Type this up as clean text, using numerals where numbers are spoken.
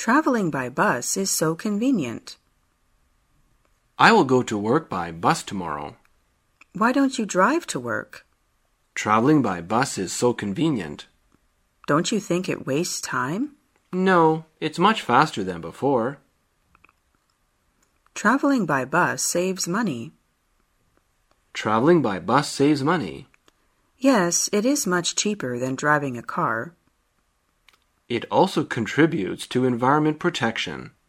Traveling by bus is so convenient. I will go to work by bus tomorrow. Why don't you drive to work? Traveling by bus is so convenient. Don't you think it wastes time? No, it's much faster than before. Traveling by bus saves money. Traveling by bus saves money. Yes, it is much cheaper than driving a car. It also contributes to environment protection.